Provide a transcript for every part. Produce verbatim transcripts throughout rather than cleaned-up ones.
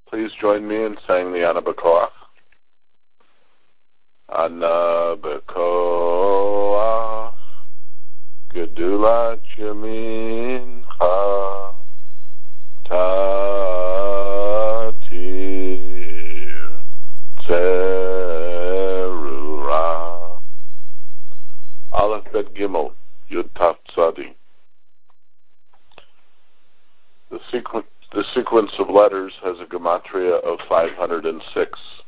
Please join me in saying the Ana B'Koach. Ana B'Koach, Gedulat Yamincha, Tatir Tzerura. Aleph Bet Gimel, Yud Taf Tzadi. The sequence, the sequence of letters has a gematria of five hundred six.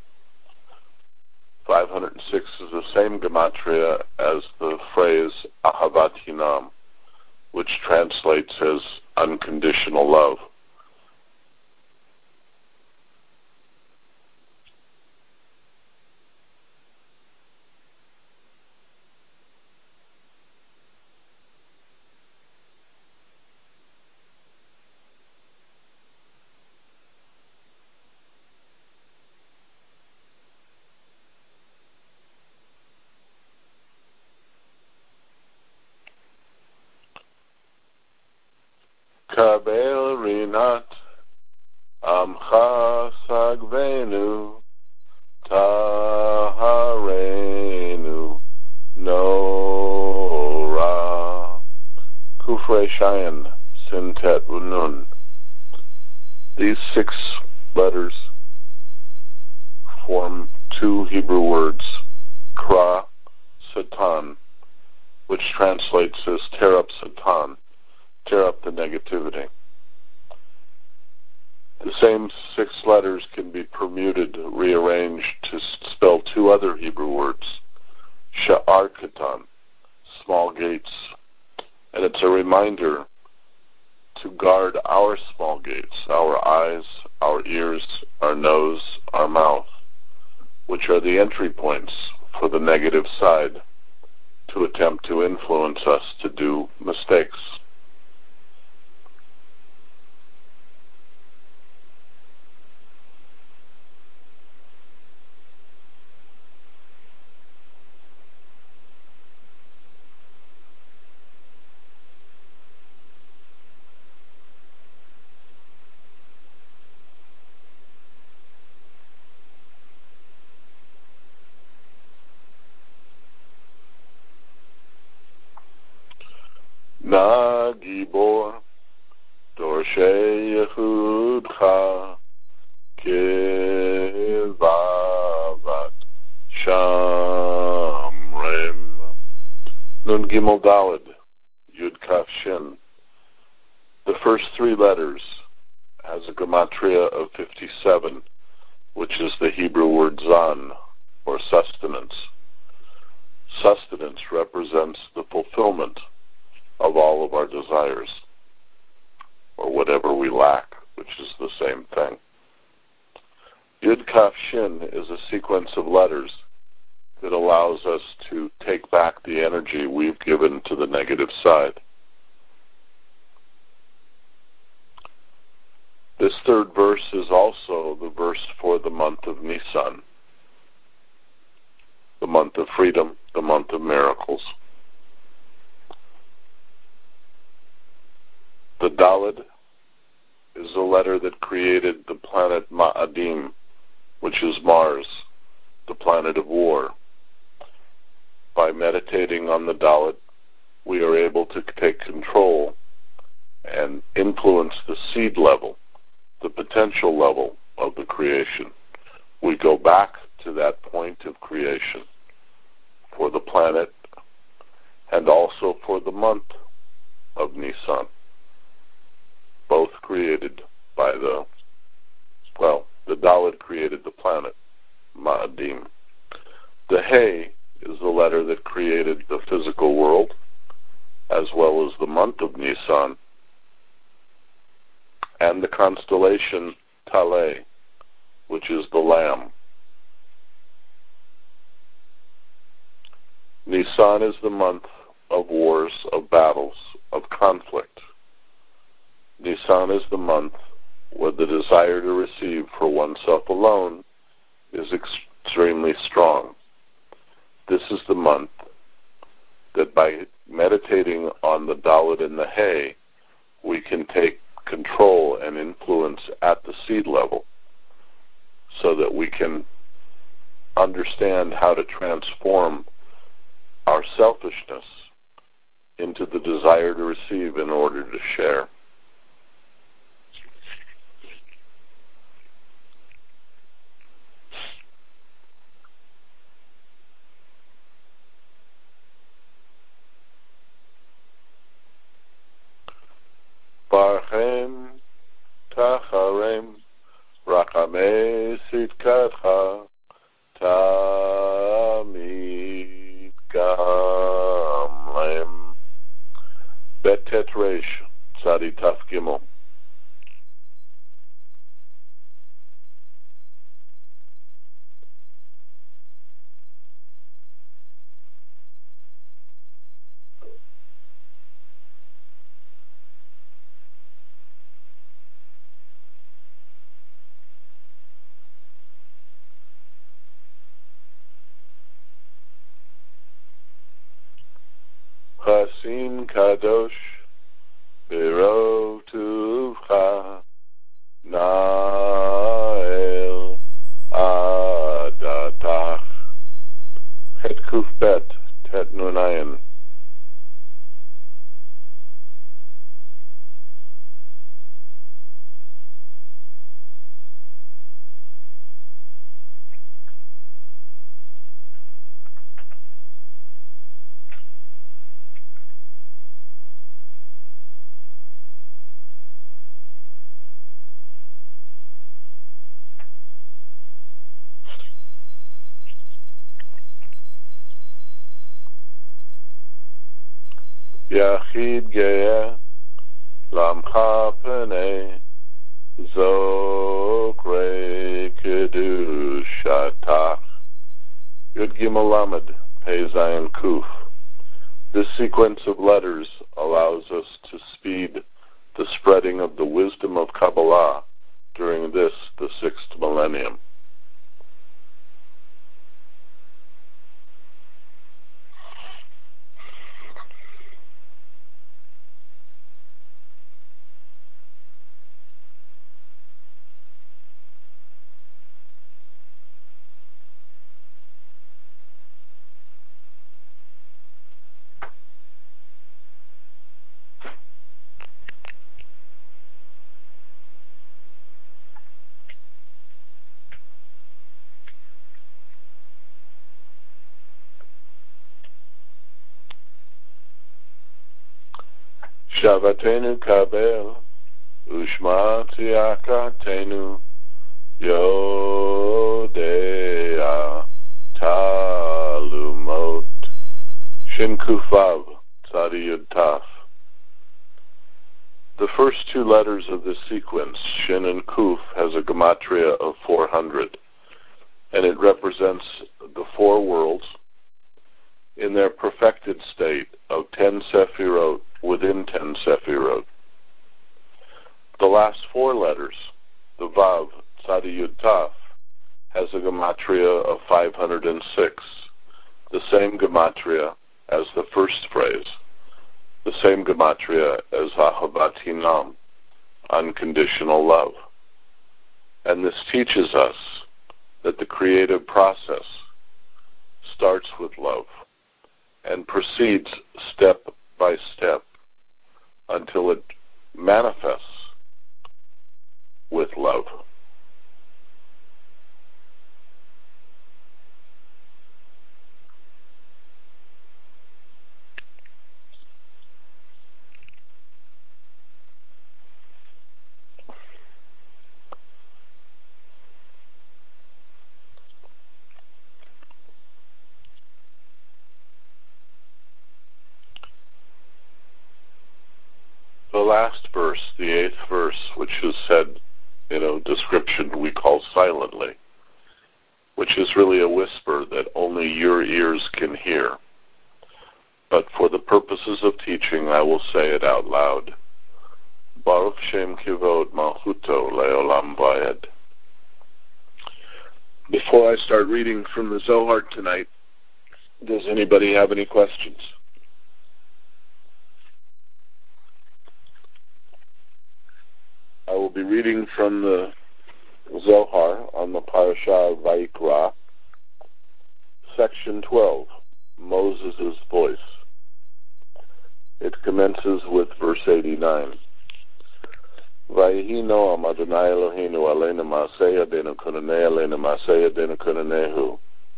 five hundred six is the same gematria as the phrase Ahavat Hinam, which translates as unconditional love. Kabel Rinat Amcha Sagvenu Taharenu Nora Kufre Shayan Sintet Unun. These six letters form two Hebrew words, Kra, Satan, which translates as tear up Satan, tear up the negativity. The same six letters can be permuted, rearranged to spell two other Hebrew words, Sha'ar Katan, small gates. And it's a reminder to guard our small gates, our eyes, our ears, our nose, our mouth, which are the entry points for the negative side to attempt to influence us to do mistakes. Na Gibor, Dorshei Yehudcha, Kevavat, Shamrim. Nun Gimel Daled, Yud Kaf Shin. The first three letters has a gematria of fifty-seven, which is the Hebrew word zan, or sustenance. Sustenance represents the fulfillment of all of our desires, or whatever we lack, which is the same thing. Yud Kaf Shin is a sequence of letters that allows us to take back the energy we've given to the negative side. This third verse is also the verse for the month of Nisan, the month of freedom, the month of miracles. The Daled is the letter that created the planet Ma'adim, which is Mars, the planet of war. By meditating on the Daled, we are able to take control and influence the seed level, the potential level of the creation. We go back to that point of creation for the planet and also for the month of Nisan, both created by the, well, the Daled created the planet, Ma'adim. The Hey is the letter that created the physical world, as well as the month of Nisan, and the constellation Taleh, which is the Lamb. Nisan is the month of wars, of battles, of conflict. Nisan is the month where the desire to receive for oneself alone is extremely strong. This is the month that by meditating on the Daled and the Hey, we can take control and influence at the seed level can understand how to transform our selfishness into the desire to receive in order to share. Barchem tacharem rachamei sitkatcha tamid gamlem. Bet tet resh tzadi taf gimel. Chasin kadosh b'rov tuvcha na'el adatach. Het kuf bet tet nunayin. Yachid ge'eh lamcha penei zokre kedushatach. Yud Gimel Lamed, Pei Zayin Kuf. This sequence of letters allows us to speed the spreading of the wisdom of Kabbalah during this, the sixth millennium. Shavatenu kabel, ushma tiakatenu, yodea talumot, shin kufav, tzadi yud taf. The first two letters of this sequence, Shin and Kuf, has a gematria of four hundred, and it represents the four worlds in their perfected state of ten Sefirot within ten Sefirot. The last four letters, the Vav, Tzadi Yud Taf, has a gematria of five hundred six, the same gematria as the first phrase, the same gematria as Ahavat Hinam, unconditional love. And this teaches us that the creative process starts with love and proceeds step by step until it manifests with love. The last verse, the eighth verse, which is said in a description we call silently, which is really a whisper that only your ears can hear. But for the purposes of teaching, I will say it out loud. Baruch Shem Kivod Malchuto Leolam Vayed. Before I start reading from the Zohar tonight, does anybody have any questions? I will be reading from the Zohar on the Parashah of Vayikra, Section twelve, Moses' Voice. It commences with verse eighty-nine. Vayihi Noam Adonai Eloheinu aleinu ma'aseh yadenu kunaneh aleinu ma'aseh yadenu kunanehu.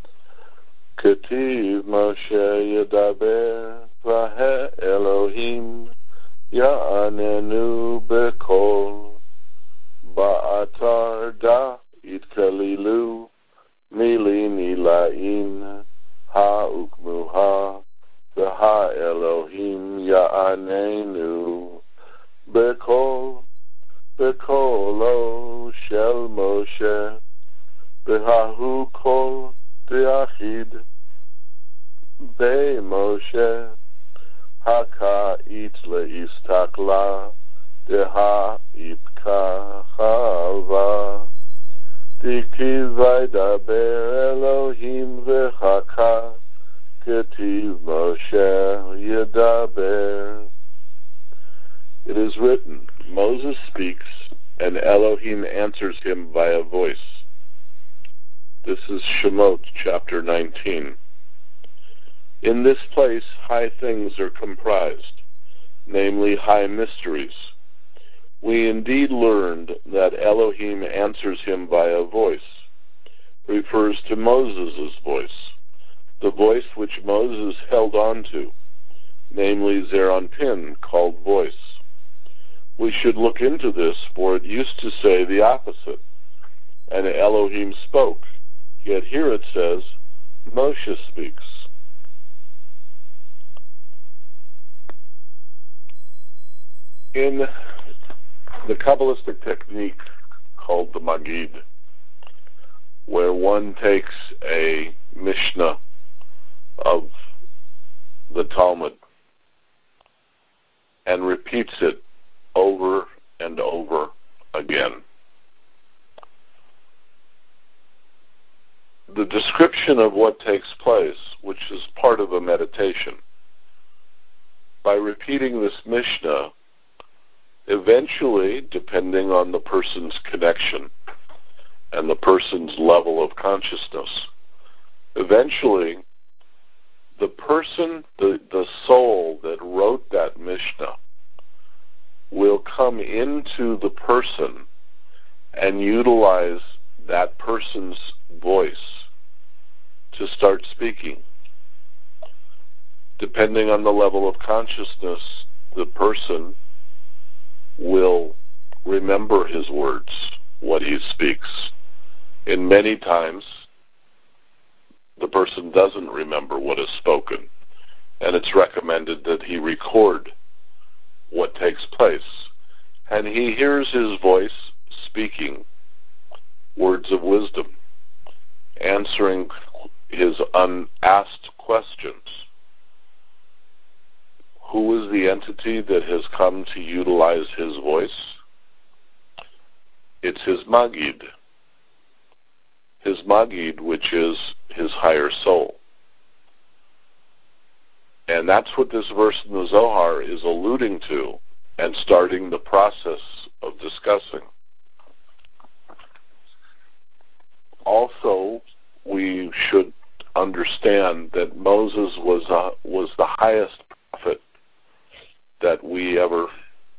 Ketiv Moshe Yadaber Vahe Elohim Ya'anenu Bekol Ba'atar Da Itkalilu Mili Nilaim Ha'ukmuha Vaha Elohim Ya'anenu Bekol Bekolo Shel Moshe Behahu Kol De'achid Be Moshe Haka Itle Istakla Deha Ipka Chava Diktiv Vaydaber Elohim Vechaka Ketiv Moshe Yedaber. It is written, Moses speaks, and Elohim answers him by a voice. This is Shemot chapter nineteen. In this place high things are comprised, namely high mysteries. We indeed learned that Elohim answers him by a voice, refers to Moses' voice, the voice which Moses held on to, namely Zeranpin, called voice. We should look into this, for it used to say the opposite, and Elohim spoke, yet here it says, Moshe speaks. In the Kabbalistic technique called the Magid, where one takes a Mishnah of the Talmud and repeats it over and over again. The description of what takes place, which is part of a meditation, by repeating this Mishnah, eventually, depending on the person's connection and the person's level of consciousness, eventually the person, the, the soul that wrote that Mishnah will come into the person and utilize that person's voice to start speaking. Depending on the level of consciousness, the person will remember his words, what he speaks. In many times, the person doesn't remember what is spoken, and it's recommended that he record what takes place. And he hears his voice speaking words of wisdom, answering his unasked questions. Who is the entity that has come to utilize his voice? It's his Magid. His Magid, which is his higher soul. And that's what this verse in the Zohar is alluding to and starting the process of discussing. Also, we should understand that Moses was uh, was the highest prophet that we ever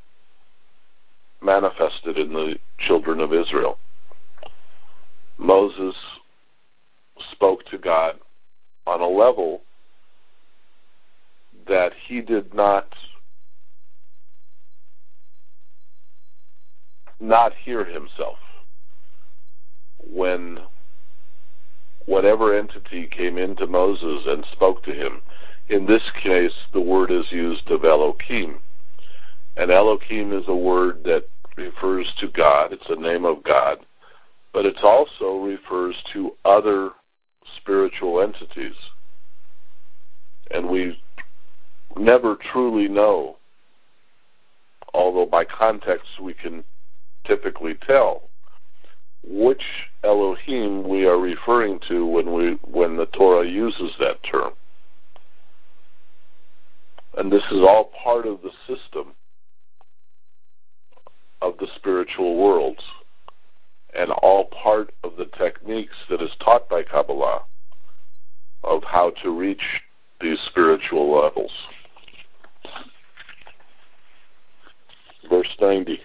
manifested in the children of Israel. Moses spoke to God on a level that he did not not hear himself. When whatever entity came into Moses and spoke to him, in this case the word is used of Elohim. And Elohim is a word that refers to God. It's a name of God. But it also refers to other spiritual entities. And we never truly know, although by context we can typically tell, which Elohim we are referring to when we when the Torah uses that term. And this is all part of the system of the spiritual worlds. and all part of the techniques that is taught by Kabbalah of how to reach these spiritual levels. Verse ninety.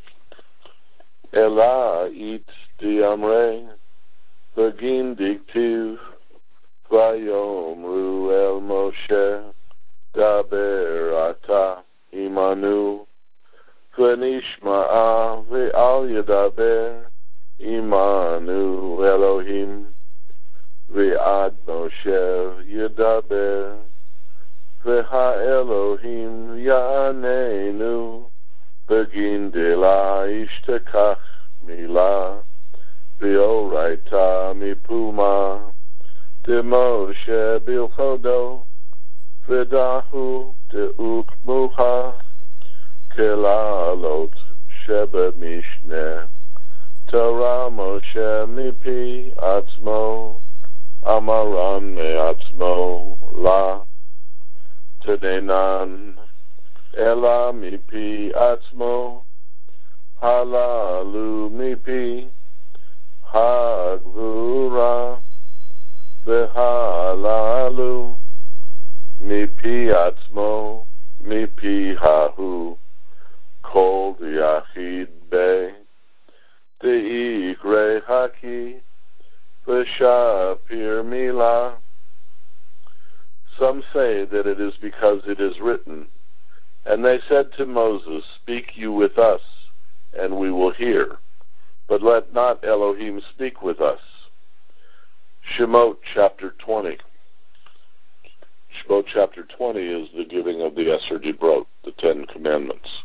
Ela it diamre v'gin diktiv vayomru el Moshe daber ata imanu v'nishma'a v'al yadaber imanu Elohim v'ad Moshe yadaber v'ha Elohim ya'anenu v'gin de la ishtekach mila v'oraita mipuma de Moshe bilchodo v'dahu de ukmuha kelalot sheba mishne Torah Moshe mipi atzmo amaran me'atzmo la tenenan ela mipi atzmo halalu mipi hagvura v'halalu mipi atzmo mipi hahu kol yachid be de'ikre haki v'shapir milah. Some say that it is because it is written, and they said to Moses, Speak you with us, and we will hear, but let not Elohim speak with us. Shemot chapter twenty. Shemot chapter twenty is the giving of the Eser Dibrot, the Ten Commandments.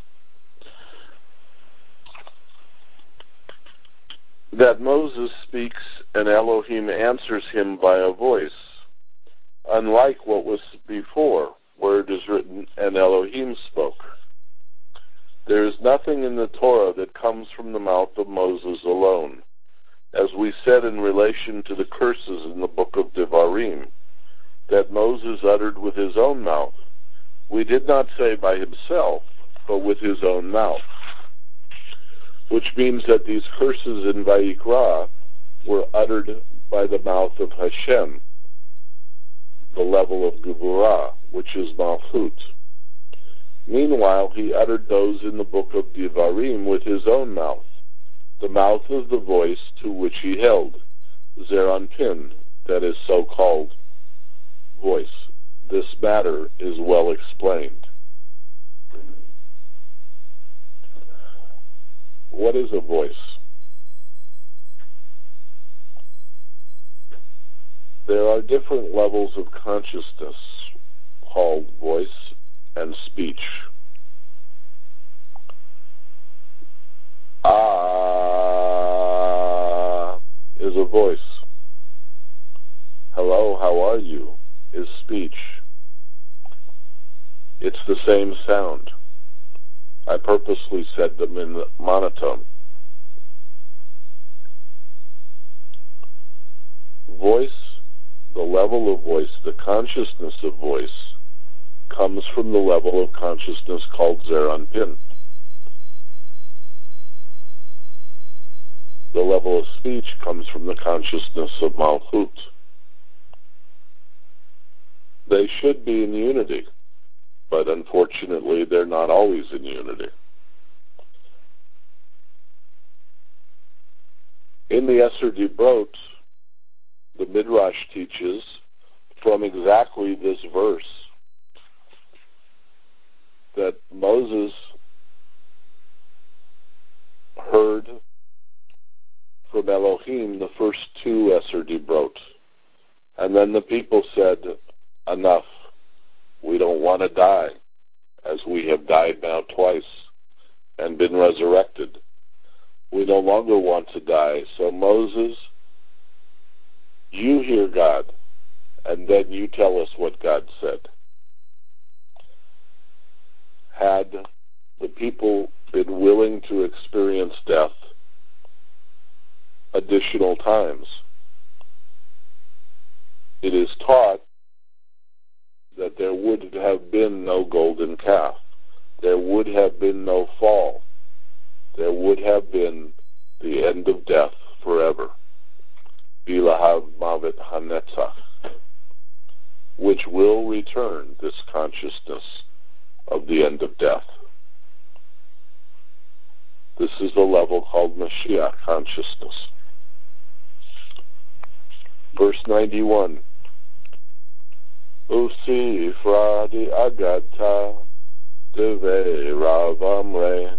That Moses speaks and Elohim answers him by a voice, unlike what was before, where it is written, and Elohim spoke. There is nothing in the Torah that comes from the mouth of Moses alone. As we said in relation to the curses in the book of Devarim, that Moses uttered with his own mouth. We did not say by himself, but with his own mouth. Which means that these curses in Vayikra were uttered by the mouth of Hashem, the level of Gevurah, which is Malchut. Meanwhile, he uttered those in the book of Devarim with his own mouth, the mouth of the voice to which he held, Zeranpin, that is so-called voice. This matter is well explained. What is a voice? There are different levels of consciousness called voice and speech. Ah is a voice. Hello, how are you is speech. It's the same sound. I purposely said them in monotone. Voice, the level of voice, the consciousness of voice, comes from the level of consciousness called Zeranpin. The level of speech comes from the consciousness of Malchut. They should be in unity, but unfortunately they're not always in unity. In the Eser Dibrot, the Midrash teaches from exactly this verse that Moses heard from Elohim the first two Eser Dibrot. And then the people said, enough, we don't want to die, as we have died now twice and been resurrected. We no longer want to die. So Moses, you hear God, and then you tell us what God said. Had the people been willing to experience death additional times, it is taught that there would have been no golden calf. There would have been no fall. There would have been the end of death forever, Bilahav Mavet Hanetzach, which will return this consciousness of the end of death. This is the level called Mashiach consciousness. Verse ninety-one. Usifradi agata deve Rav Amre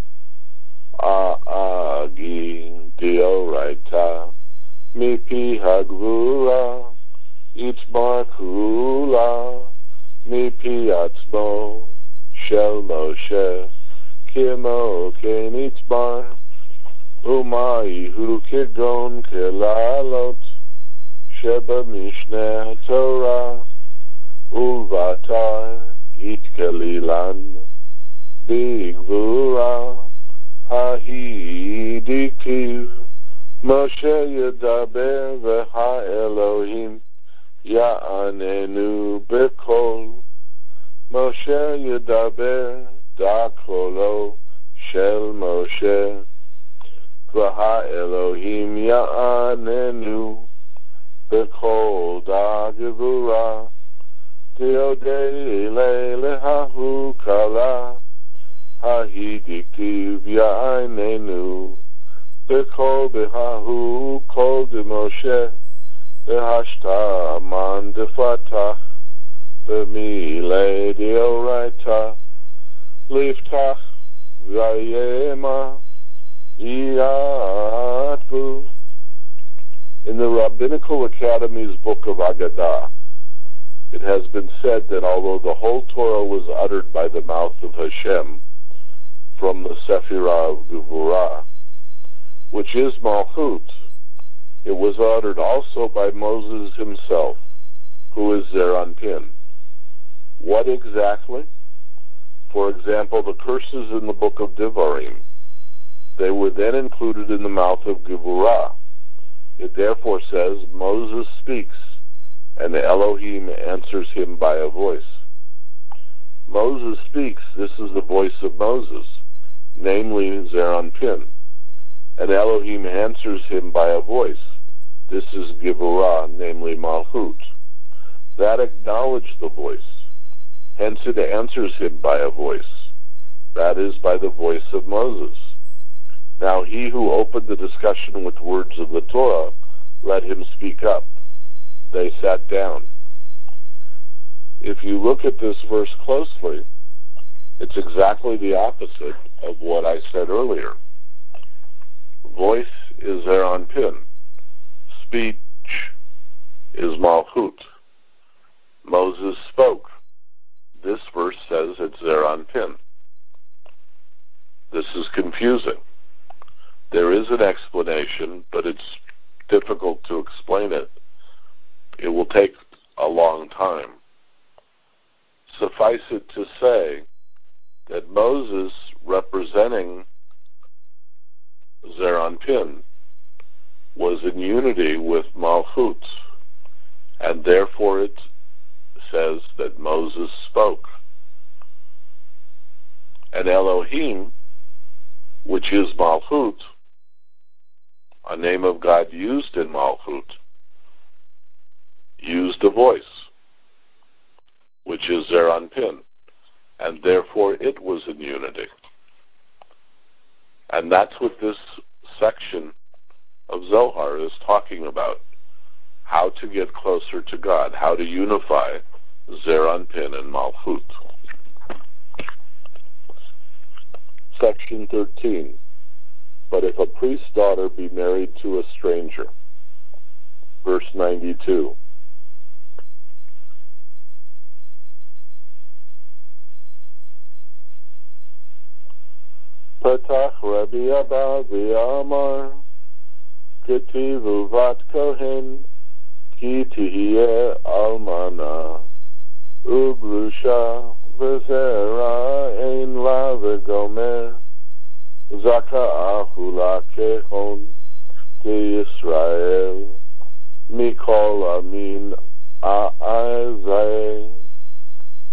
A'agi dioraita mipi hagvura itmar kula mipi atzmo shel Moshe kimo ken itmar umayihu kegon kelalot sheba mishneh Torah ulvatar itkelilan bigvura hahidiktiv Moshe yedaber v'ha Elohim ya'anenu bekol Moshe yedaber dakolo shel Moshe v'ha Elohim ya'anenu bekol dagvura Teodei lehahu kala hahidiktiv ya'anenu bekol behahu kol de Moshe behashta man defatach b'mile deoraita liftach vayema yatvu. In the Rabbinical Academy's book of Agadah, it has been said that although the whole Torah was uttered by the mouth of Hashem from the Sephirah of Gevurah, which is Malchut, it was uttered also by Moses himself, who is Zeranpin. What exactly? For example, the curses in the book of Devarim. They were then included in the mouth of Gevurah. It therefore says, Moses speaks, and Elohim answers him by a voice. Moses speaks, this is the voice of Moses, namely Zeranpin. And Elohim answers him by a voice. This is Gevurah, namely Malchut. That acknowledged the voice. Hence it answers him by a voice. That is, by the voice of Moses. Now he who opened the discussion with words of the Torah, let him speak up. They sat down. If you look at this verse closely, it's exactly the opposite of what I said earlier. Voice is Zeranpin. Speech is Malchut. Moses spoke. This verse says it's Zeranpin. This is confusing. There is an explanation, but it's difficult to explain it. It will take a long time. Suffice it to say that Moses, representing Zeranpin, was in unity with Malchut, and therefore it says that Moses spoke. And Elohim, which is Malchut, a name of God used in Malchut, used a voice, which is Zeranpin, and therefore it was in unity. And that's what this section of Zohar is talking about, how to get closer to God, how to unify Zeranpin and Malchut. Section thirteen. But if a priest's daughter be married to a stranger. Verse ninety-two. Patach Rabbi Abba v'amar Ketivu vat kohen ki tihye almana ugrusha v'zera ein la v'gomer zaka'ahu la kehon Yisrael mikol amin a'azay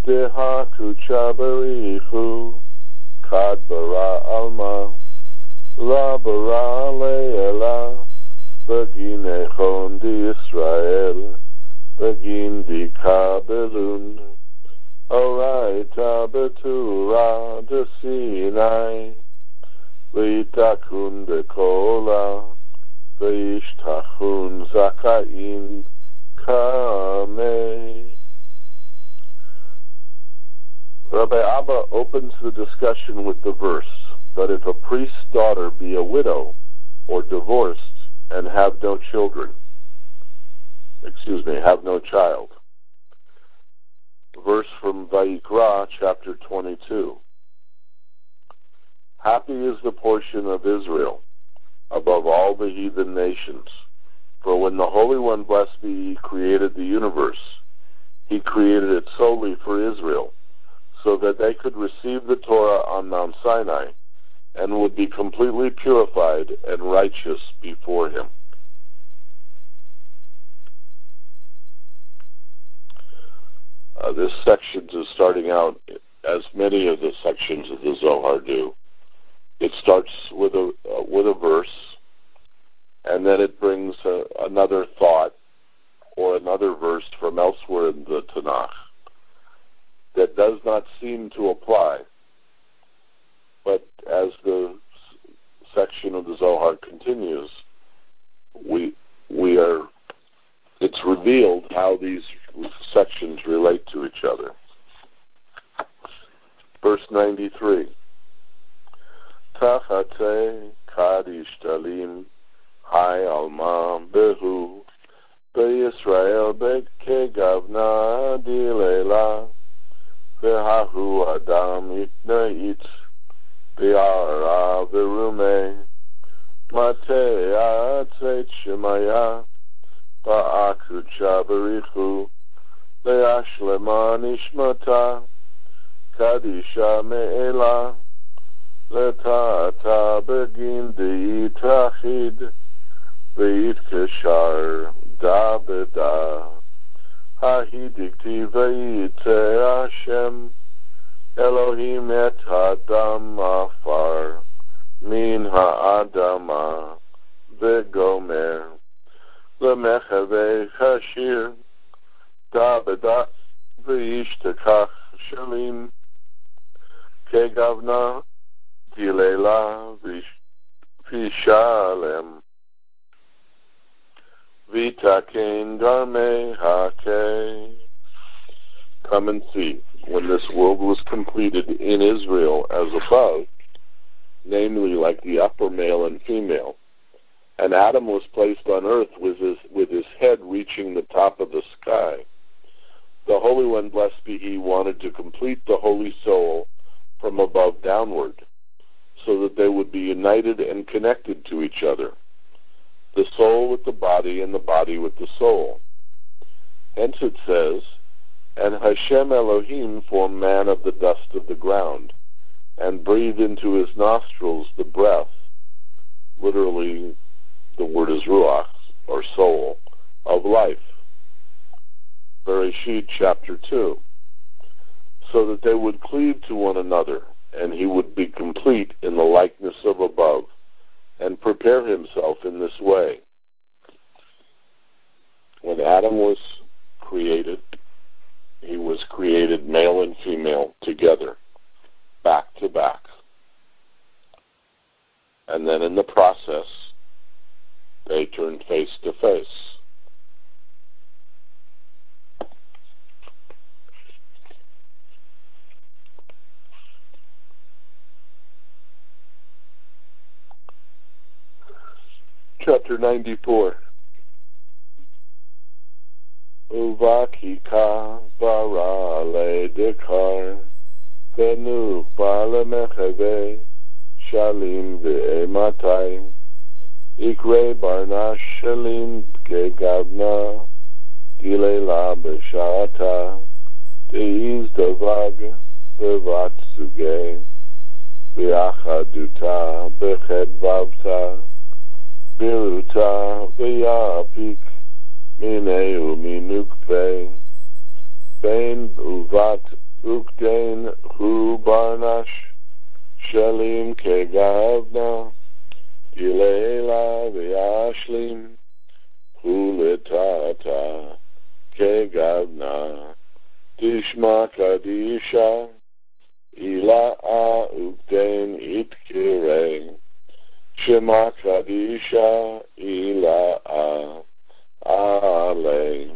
dehaku chabarichu kad bara alma La bara le'ela, begin echon di Israel, begin di kabelun, oraita betura de Sinai, v'itakun bekola, v'ishtachun zakain kamei. Rabbi Abba opens the discussion with the verse, but if a priest's daughter be a widow or divorced and have no children, excuse me, have no child. Verse from Vayikra, chapter twenty-two. Happy is the portion of Israel above all the heathen nations. For when the Holy One, blessed be He, created the universe, He created it solely for Israel, so that they could receive the Torah on Mount Sinai and would be completely purified and righteous before Him. Uh, this section is starting out, as many of the sections of the Zohar do. It starts with a uh, with a verse, and then it brings a, another thought or another verse from elsewhere in the Tanakh that does not seem to apply. But as the section of the Zohar continues, we we are it's revealed how these sections relate to each other. Verse ninety-three. Tachate kadish talim hai alma behu beYisrael bekegavna dilela behahu adam itnait be'ara verume matea tzeit shemaya ba'akucha berichu le'ashlema nishmata kadisha me'ela letata begin de'itachid ve'itkeshar da beda hahidikti ve'ite Hashem Elohim et Adam afar min ha'adama ve'gomer lemechave chashir da beda ve'ishtekach shalim kegavna dilela v'shalem v'taken garme hake. Come and see, when this world was completed in Israel as above, namely like the upper male and female, and Adam was placed on earth with his, with his head reaching the top of the sky, the Holy One, blessed be He, wanted to complete the holy soul from above downward, so that they would be united and connected to each other, the soul with the body and the body with the soul. Hence it says, and Hashem Elohim formed man of the dust of the ground, and breathed into his nostrils the breath, literally the word is ruach, or soul, of life. Bereshit chapter two, so that they would cleave to one another, and he would be complete in the likeness of above, and prepare himself in this way. When Adam was created, he was created male and female together, back to back. And then in the process, they turned face to face. Chapter ninety-four. Uvakika bara le dekar venuk bala mechave shalim ve'ematai ikre barna shalim kegavna gilela b'shata deiz davag bevatsuge v'achaduta b'chedvavta biruta v'yapik mineu minukve ben uvat ukden hu barnash shalim kegavna Ilela v'yashlim huletata kegavna tishma kadisha ila'a ukten itkire shema kadisha ila'a ale.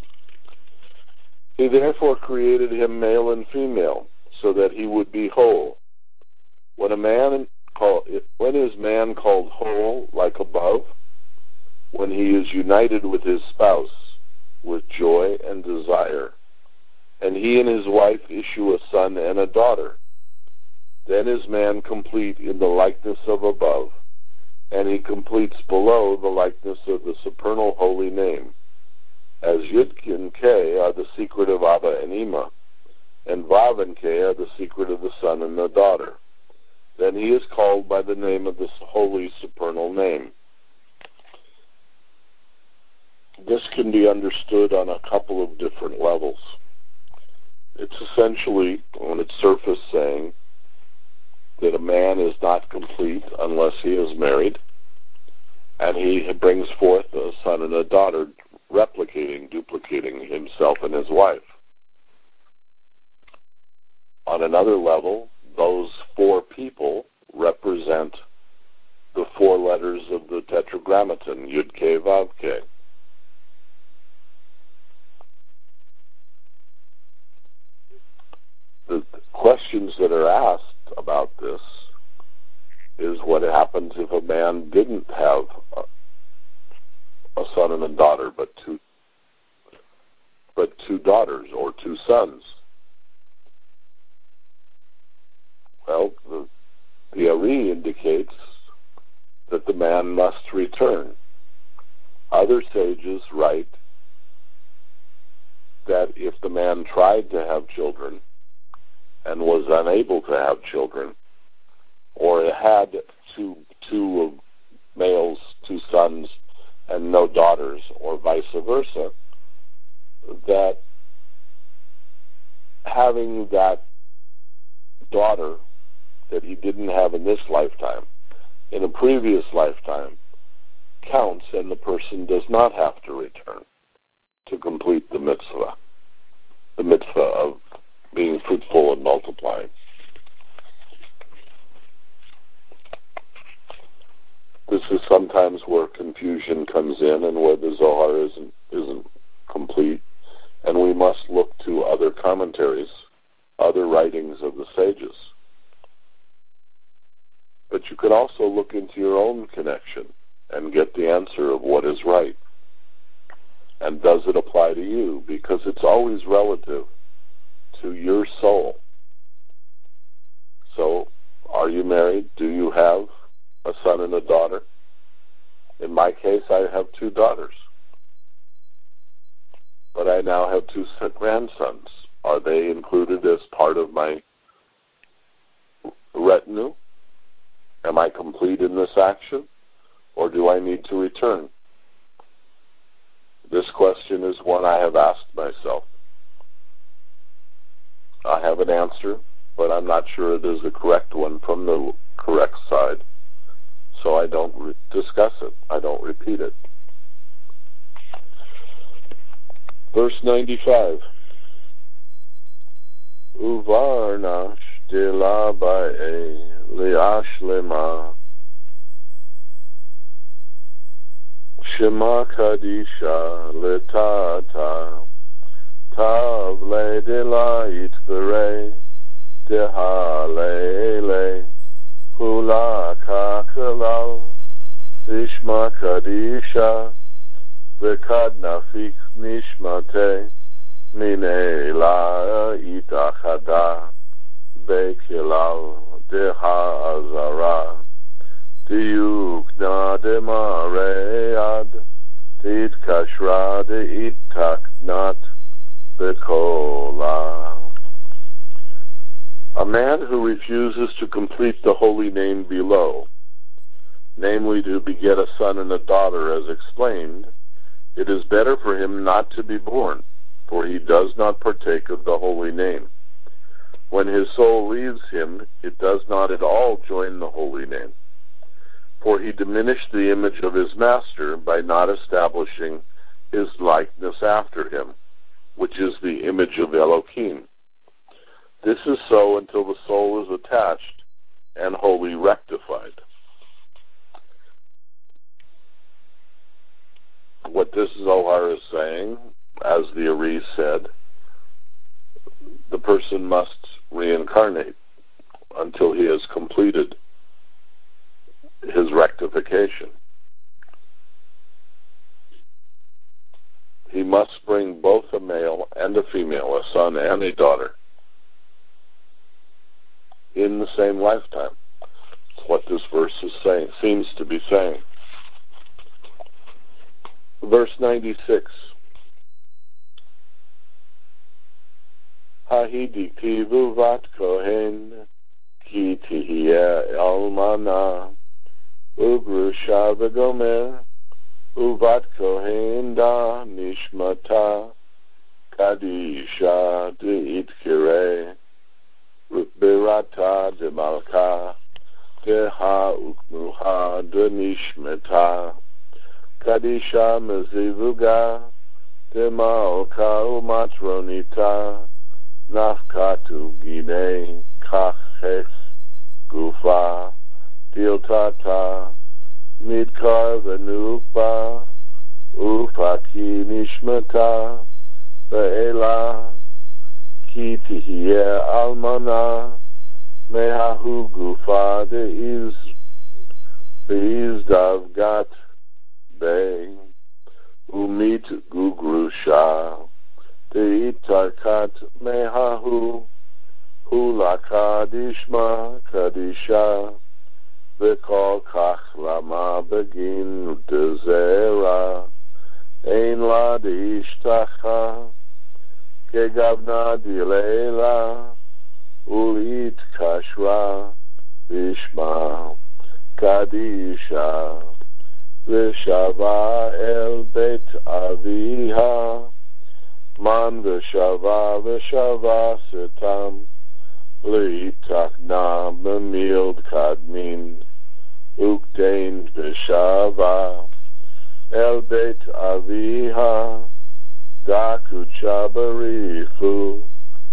He therefore created him male and female, so that he would be whole. When a man call, when is man called whole, like above? When he is united with his spouse, with joy and desire, and he and his wife issue a son and a daughter. Then is man complete in the likeness of above, and he completes below the likeness of the supernal holy name, as Yud and K are the secret of Abba and Ima, and Vav and K are the secret of the son and the daughter. Then he is called by the name of this holy supernal name. This can be understood on a couple of different levels. It's essentially, on its surface, saying that a man is not complete unless he is married, and he brings forth a son and a daughter, replicating, duplicating himself and his wife. On another level, those four people represent the four letters of the Tetragrammaton, Yud K Vav K. The questions that are asked about this is what happens if a man didn't have a, a son and a daughter, but two, but two daughters or two sons. Well, the, the Ari indicates that the man must return. Other sages write that if the man tried to have children and was unable to have children, or had two two males, two sons, and no daughters, or vice versa, that having that daughter that he didn't have in this lifetime, in a previous lifetime, counts, and the person does not have to return to complete the mitzvah, the mitzvah of being fruitful and multiplying. This is sometimes where confusion comes in and where the Zohar isn't, isn't complete, and we must look to other commentaries, other writings of the sages. But you can also look into your own connection and get the answer of what is right. And does it apply to you? Because it's always relative to your soul. So, are you married? Do you have a son and a daughter? In my case, I have two daughters. But I now have two grandsons. Are they included as part of my retinue? Am I complete in this action? Or do I need to return? This question is one I have asked myself. I have an answer, but I'm not sure it is the correct one from the correct side. So I don't re- discuss it. I don't repeat it. Verse ninety-five. Uvarna shtila ba'e li'ashlema shema kadisha letata tav le'dela itbere dehalele hula kakalal ishma kadisha v'kad nafik nishmate mine la itachada bekilal deha azara diukna demaread titkashra deitaknat bekola. A man who refuses to complete the holy name below, namely to beget a son and a daughter as explained, it is better for him not to be born, for he does not partake of the holy name. When his soul leaves him, it does not at all join the holy name. For he diminished the image of his master by not establishing his likeness after him, which is the image of Elohim. This is so until the soul is attached and wholly rectified. What this Zohar is saying, as the Ari said, the person must reincarnate until he has completed his rectification. He must bring both a male and a female, a son and a daughter, in the same lifetime. That's what this verse is saying, seems to be saying. Verse ninety-six. Hahidiktivu vat kohen ki tihiyeh almana ugrusha v'gomer uvat kohen da nishmata kadisha de'itkireh birata de malka deha ukmuha de nishmata kadisha mezivuga de malka umatronita nafkatu gine kaches gufa diltata midkar venukba ufaki nishmata ve'ela ki tihiyeh almana mehahu gufa de'iz be'izdav gat be umit gugrusha de'itarkat mehahu hula kadishma kadisha v'kol kach lama begin dezera ein la de'ishtacha kegavna dilela ulit kashra vishma kadisha v'shava el bet aviha man v'shava v'shava setam litakna b'mild kadmin uktein v'shava el bet aviha dakucha barifu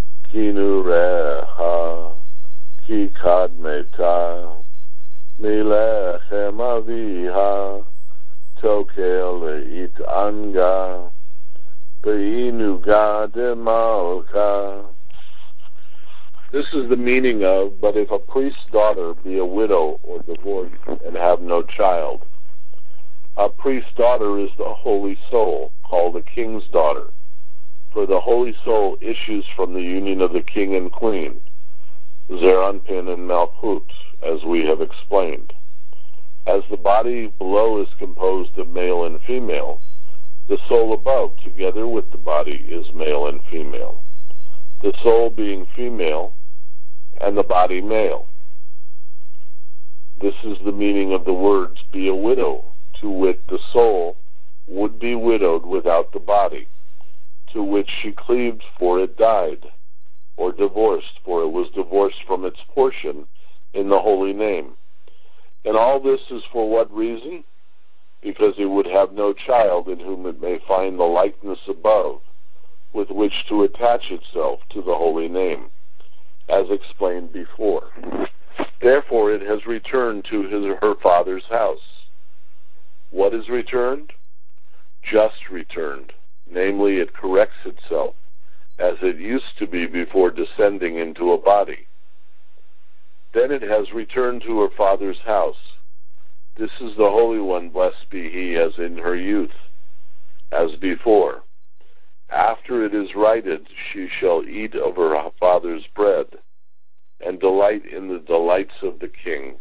kinureha ki kadmeta milechem aviha tokel it anga beinuga de malka. This is the meaning of, but if a priest's daughter be a widow or divorced and have no child, a priest's daughter is the holy soul, called a king's daughter. For the holy soul issues from the union of the king and queen, Zeranpin and Malchut, as we have explained. As the body below is composed of male and female, the soul above, together with the body, is male and female, the soul being female and the body male. This is the meaning of the words, be a widow, to wit, the soul would be widowed without the body, to which she cleaved, for it died, or divorced, for it was divorced from its portion in the holy name. And all this is for what reason? Because it would have no child in whom it may find the likeness above, with which to attach itself to the holy name, as explained before. Therefore it has returned to his or her father's house. What is returned? Just returned. Namely, it corrects itself, as it used to be before descending into a body. Then it has returned to her father's house. This is the Holy One, blessed be he, as in her youth, as before. After it is righted, she shall eat of her father's bread, and delight in the delights of the king.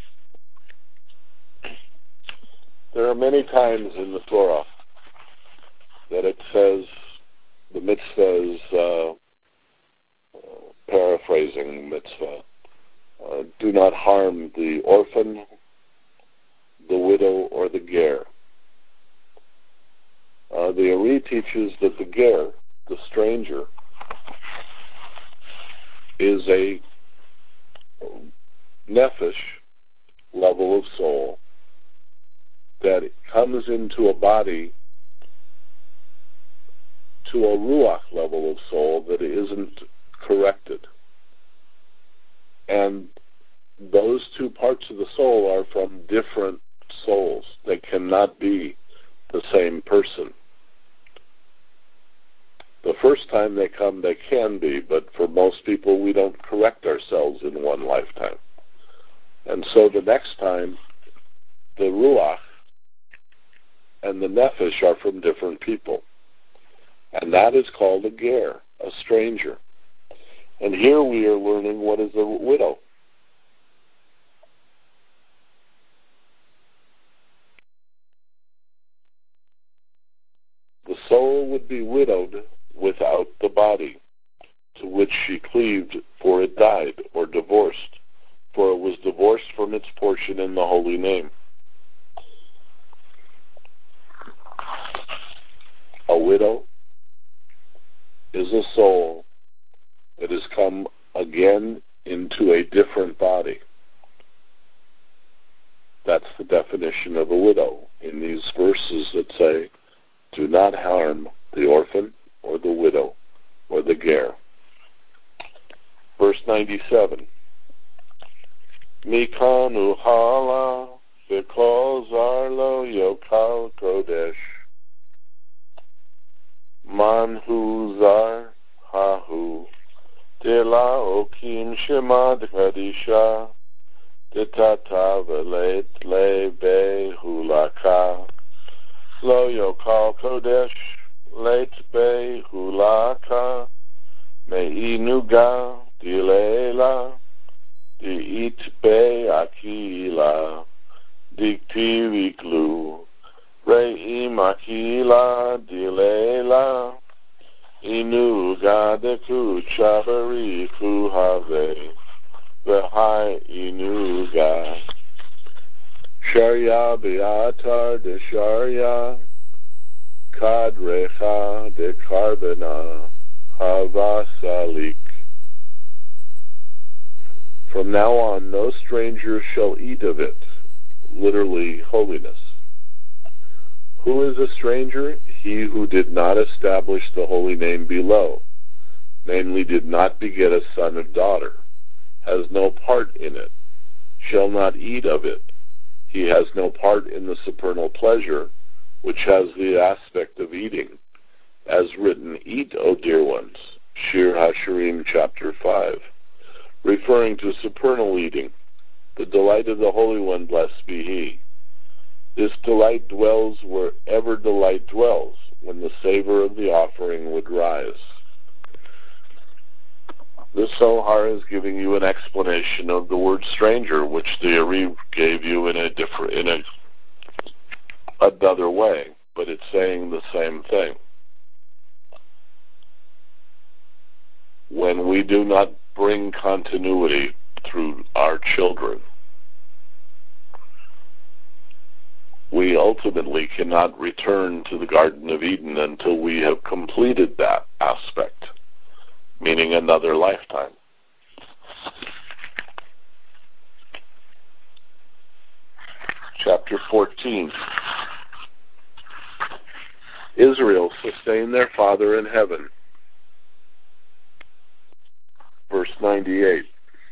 There are many times in the Torah that it says, the mitzvah is, uh, paraphrasing mitzvah, uh, do not harm the orphan, the widow, or the ger. Uh, the Ari teaches that the ger, the stranger, is a nefesh level of soul, that comes into a body to a ruach level of soul that isn't corrected. And those two parts of the soul are from different souls. They cannot be the same person. The first time they come, they can be, but for most people, we don't correct ourselves in one lifetime. And so the next time, the ruach and the nefesh are from different people. And that is called a ger, a stranger. And here we are learning what is a widow. The soul would be widowed without the body, to which she cleaved, for it died, or divorced, for it was divorced from its portion in the holy name. A widow is a soul that has come again into a different body. That's the definition of a widow in these verses that say, do not harm the orphan or the widow or the ger. Verse ninety-seven. Mikanu hala v'kol zar lo yokal kodesh. Manhu zar hahu tela okim shemad kadisha titata velet lebe hulaka lo yokal kodesh let be hulaka meinuga dilela diit be akila diktiviklu re'im akila dilela inuga deku chabariku have v'hai inuga Sharya biatar de sharya kadrecha de karbana havasalik. From now on, no stranger shall eat of it, literally holiness. Who is a stranger? He who did not establish the holy name below, namely did not beget a son or daughter, has no part in it, shall not eat of it. He has no part in the supernal pleasure, which has the aspect of eating, as written, Eat, O dear ones, Shir HaShirim, chapter five, referring to supernal eating, the delight of the Holy One, blessed be He. This delight dwells wherever delight dwells, when the savor of the offering would rise. This Zohar is giving you an explanation of the word stranger, which the Ari gave you in a different, in a another way, but it's saying the same thing. When we do not bring continuity through our children, we ultimately cannot return to the Garden of Eden until we have completed that aspect, meaning another lifetime. Chapter fourteen. Israel sustained their father in heaven. Verse ninety-eight.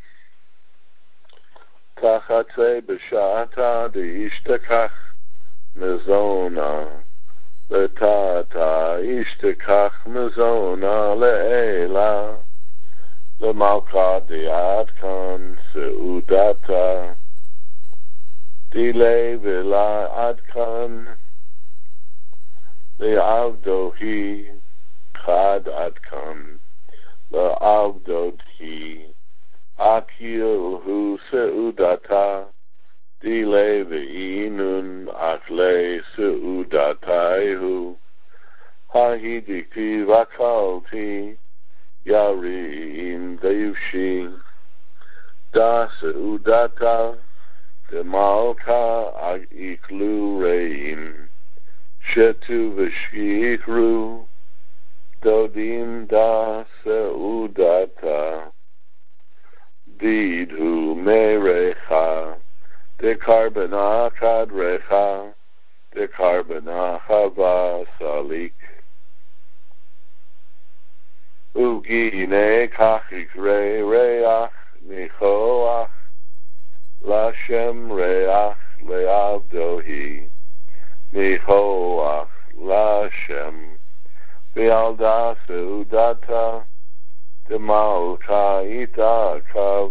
Tachatze b'sha'ata de'ishtakach mezona letata ishtakach mezona le'ela lemalka de'adkan se'udata delay v'la adkan le'avdohi chad adkan le'avdodhi akilhu se'udata delay v'inun akle se'udataihu hahidikti vakalti yarim vayushi da se'udata demalka iklu reim shetu v'shikru dodim da se'udata didhu merecha de karbana kadrecha Dekarbana Hava Salik Ugine Kachik Re Reach Nichoach Lashem Reach Leavdohi Nichoach Lashem Vialda Seudata Demalka Ita Kav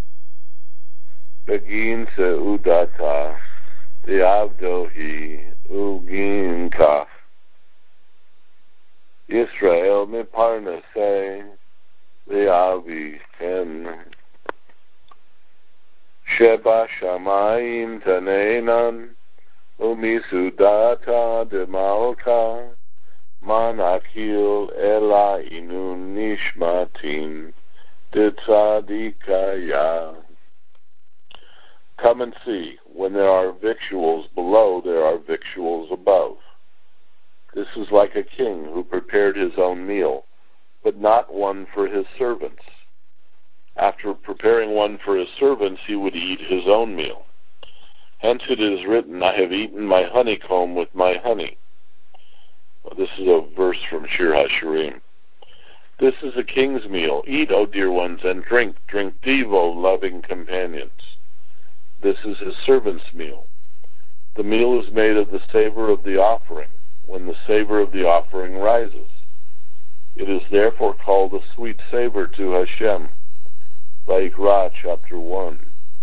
Begin Seudata Diavdohi Ugin Kach Yisrael Miparnaseh Liavi Hen Sheba Shamayim Tanenan Umisudata Demalka Manakil Ela Inun Nishmatin Ditzadikaya. Come and see, when there are victuals below, there are victuals above. This is like a king who prepared his own meal, but not one for his servants. After preparing one for his servants, he would eat his own meal. Hence it is written, I have eaten my honeycomb with my honey. Well, this is a verse from Shir HaShirim. This is a king's meal. Eat, O dear ones, and drink. Drink deep, O loving companions. This is his servant's meal. The meal is made of the savor of the offering, when the savor of the offering rises. It is therefore called a sweet savor to Hashem. Vayikra, chapter one.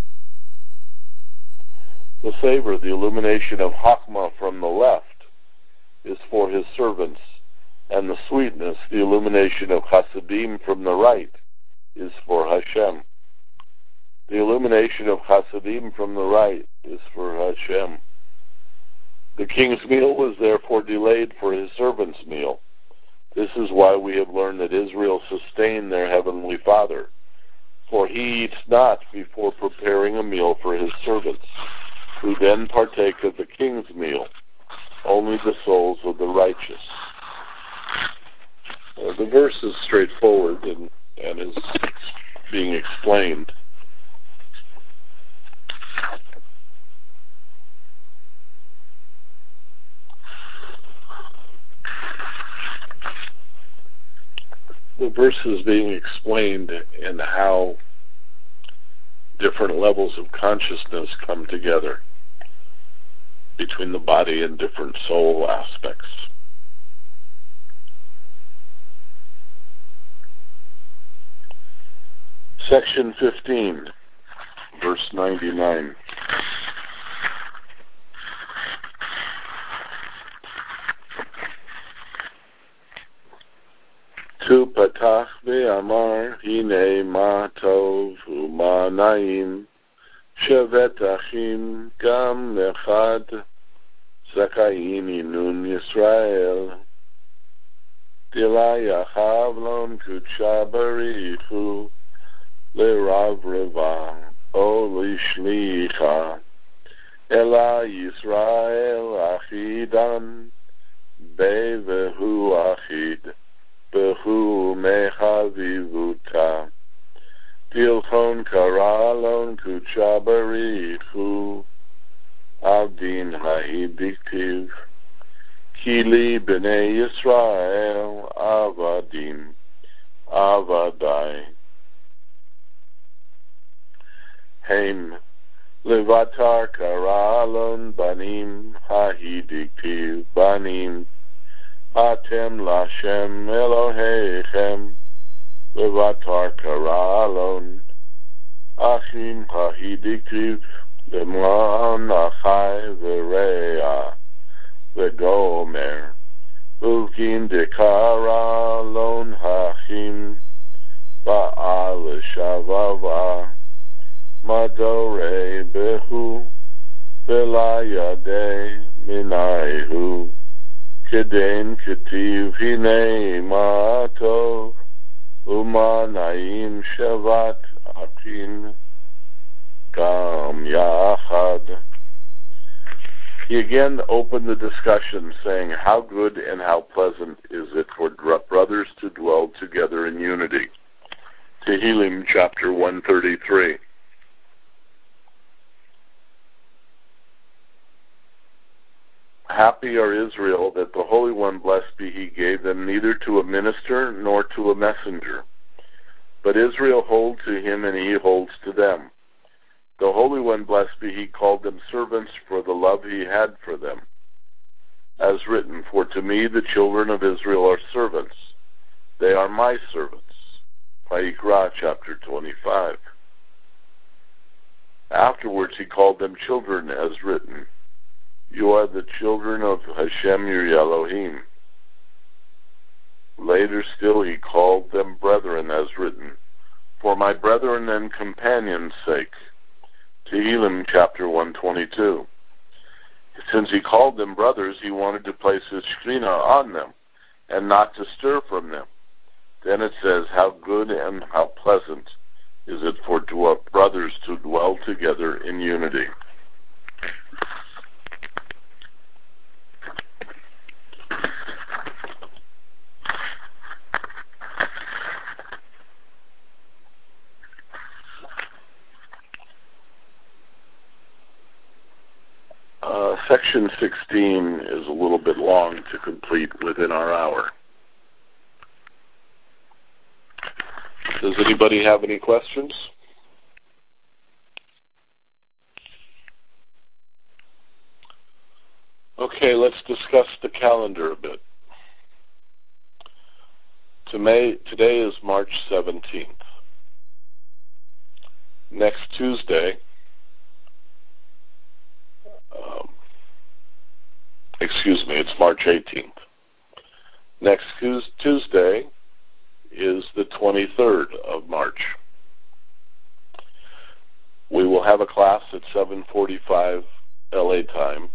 The savor, the illumination of Chachma from the left, is for his servants, and the sweetness, the illumination of Chassidim from the right, is for Hashem. The illumination of Chassidim from the right is for Hashem. The king's meal was therefore delayed for his servant's meal. This is why we have learned that Israel sustained their heavenly Father, for he eats not before preparing a meal for his servants, who then partake of the king's meal, only the souls of the righteous. Uh, the verse is straightforward and, and is being explained. The verse is being explained in how different levels of consciousness come together between the body and different soul aspects. Section fifteen, verse ninety-nine. Tu patach ve'amar hine ma tov u'ma na'im shevet achim gam nechad zakayim inun Yisrael dilayachav lon kudsha barichu lerav reva o lishlicha ela Yisrael achidan bevehu achid Behu mechavivuta Dilchon karalon kucha barichu Avdin ha'idiktiv Kili b'nei Yisrael avadim avadai Heim levatar karalon banim ha'idiktiv banim Atem Lashem Elohechem Levatar Karalon Achim Hahidiktiv Lemran Achai Verea Vegomer Uvgin Dekaralon Hachim Baal Shavava Madore Behu Velayade Minaihu Kedain ketiv hine ma tov uma naim shavat akin gam yachad. He again opened the discussion saying, how good and how pleasant is it for brothers to dwell together in unity. Tehillim chapter one thirty-three. blessed be he, gave them neither to a minister nor to a messenger. But Israel hold to him, and he holds to them. The Holy One, blessed be he, called them servants for the love he had for them. As written, for to me the children of Israel are servants. They are my servants. Vayikra, chapter twenty-five. Afterwards he called them children, as written, you are the children of Hashem your Elohim. Later still he called them brethren, as written, for my brethren and companions' sake. Tehillim, chapter one twenty-two. Since he called them brothers, he wanted to place his Shekhinah on them, and not to stir from them. Then it says, how good and how pleasant is it for two brothers to dwell together in unity. Uh, section sixteen is a little bit long to complete within our hour. Does anybody have any questions? Okay, let's discuss the calendar a bit. Today is March seventeenth. Next Tuesday, um, excuse me, it's March eighteenth. Next Tuesday is the twenty-third of March. We will have a class at seven forty-five L A time.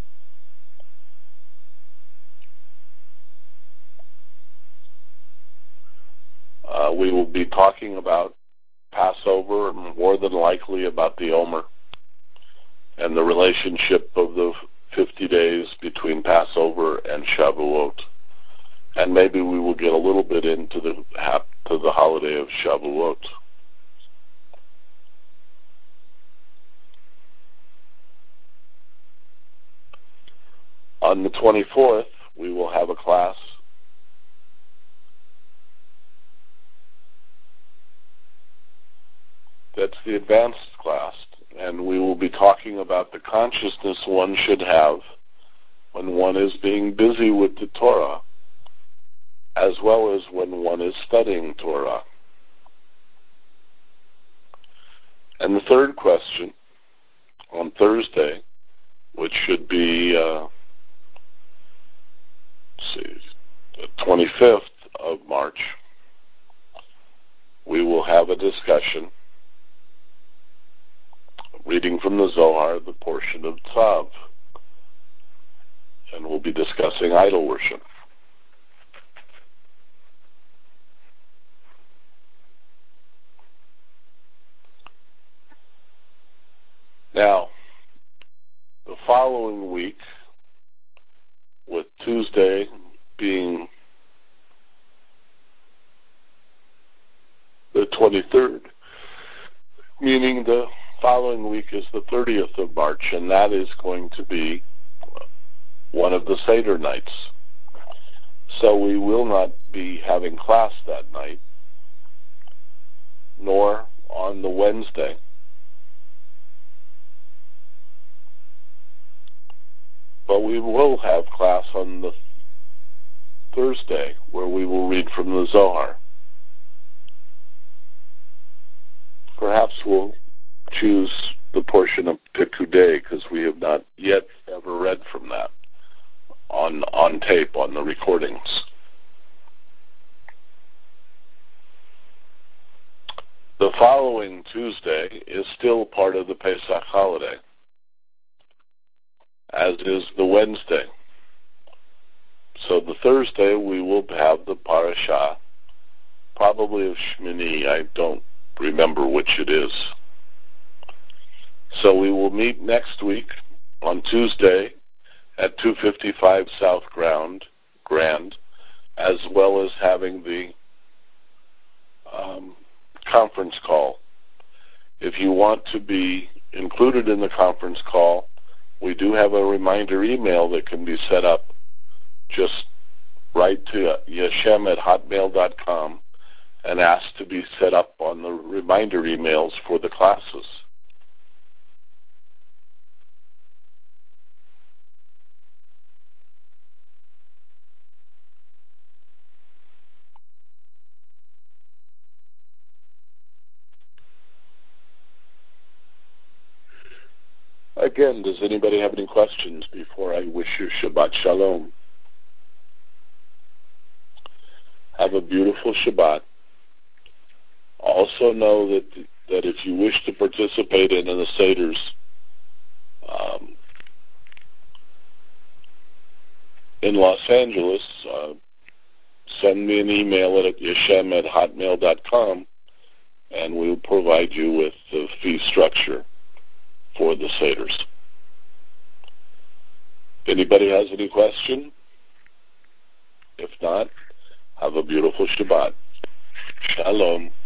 Uh, we will be talking about Passover and more than likely about the Omer and the relationship of the fifty days between Passover and Shavuot. And maybe we will get a little bit into the, to the holiday of Shavuot. On the twenty-fourth, we will have a class that's the advanced class, and we will be talking about the consciousness one should have when one is being busy with the Torah, as well as when one is studying Torah. And the third question on Thursday, which should be uh, let's see, the twenty-fifth of March, we will have a discussion reading from the Zohar, the portion of Tzav, and we'll be discussing idol worship. Now, the following week, with Tuesday being the twenty-third, meaning the following week is the thirtieth of March, and that is going to be one of the Seder nights. So we will not be having class that night, nor on the Wednesday. But we will have class on the Thursday, where we will read from the Zohar. Perhaps we'll choose the portion of Pekudei, because we have not yet ever read from that on on tape, on the recordings. The following Tuesday is still part of the Pesach holiday, as is the Wednesday. So the Thursday we will have the parasha, probably of Shmini. I don't remember which it is. So we will meet next week on Tuesday at two fifty-five South Ground, Grand, as well as having the um, conference call. If you want to be included in the conference call, we do have a reminder email that can be set up just write to yeshem at hotmail dot com and ask to be set up on the reminder emails for the classes. Again, does anybody have any questions before I wish you Shabbat Shalom? Have a beautiful Shabbat. Also know that that if you wish to participate in the Seders um, in Los Angeles, uh, send me an email at yeshem at hotmail dot com, and we'll provide you with the fee structure for the Seders. Anybody has any question? If not, have a beautiful Shabbat. Shalom.